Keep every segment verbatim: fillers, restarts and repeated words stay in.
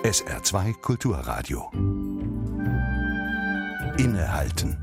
S R zwei Kulturradio. Innehalten.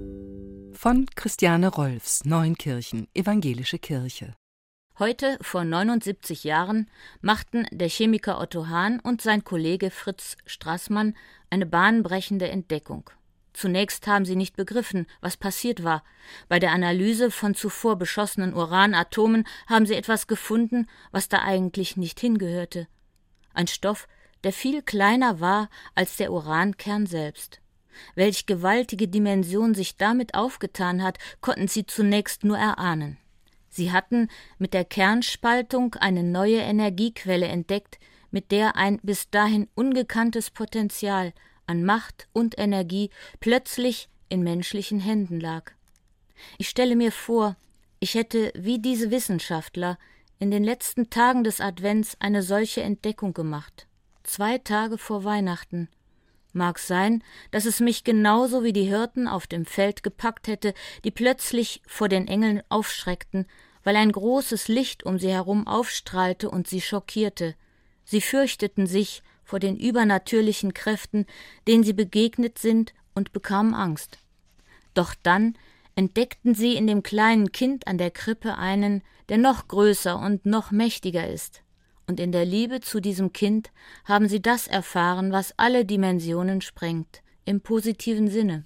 Von Christiane Rolfs, Neunkirchen, Evangelische Kirche. Heute, vor neunundsiebzig Jahren, machten der Chemiker Otto Hahn und sein Kollege Fritz Straßmann eine bahnbrechende Entdeckung. Zunächst haben sie nicht begriffen, was passiert war. Bei der Analyse von zuvor beschossenen Uranatomen haben sie etwas gefunden, was da eigentlich nicht hingehörte. Ein Stoff, der viel kleiner war als der Urankern selbst. Welch gewaltige Dimension sich damit aufgetan hat, konnten sie zunächst nur erahnen. Sie hatten mit der Kernspaltung eine neue Energiequelle entdeckt, mit der ein bis dahin ungekanntes Potenzial an Macht und Energie plötzlich in menschlichen Händen lag. Ich stelle mir vor, ich hätte wie diese Wissenschaftler in den letzten Tagen des Advents eine solche Entdeckung gemacht. Zwei Tage vor Weihnachten. Mag sein, dass es mich genauso wie die Hirten auf dem Feld gepackt hätte, die plötzlich vor den Engeln aufschreckten, weil ein großes Licht um sie herum aufstrahlte und sie schockierte. Sie fürchteten sich vor den übernatürlichen Kräften, denen sie begegnet sind, und bekamen Angst. Doch dann entdeckten sie in dem kleinen Kind an der Krippe einen, der noch größer und noch mächtiger ist. Und in der Liebe zu diesem Kind haben sie das erfahren, was alle Dimensionen sprengt, im positiven Sinne.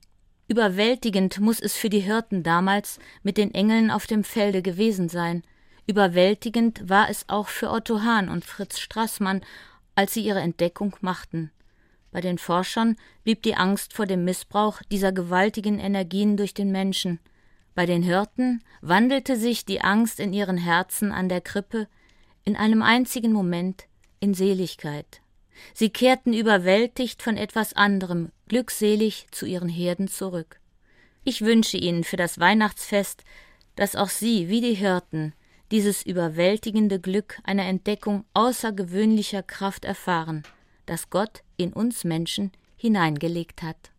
Überwältigend muss es für die Hirten damals mit den Engeln auf dem Felde gewesen sein. Überwältigend war es auch für Otto Hahn und Fritz Straßmann, als sie ihre Entdeckung machten. Bei den Forschern blieb die Angst vor dem Missbrauch dieser gewaltigen Energien durch den Menschen. Bei den Hirten wandelte sich die Angst in ihren Herzen an der Krippe in einem einzigen Moment in Seligkeit. Sie kehrten überwältigt von etwas anderem, glückselig zu ihren Herden zurück. Ich wünsche Ihnen für das Weihnachtsfest, dass auch Sie, wie die Hirten, dieses überwältigende Glück einer Entdeckung außergewöhnlicher Kraft erfahren, das Gott in uns Menschen hineingelegt hat.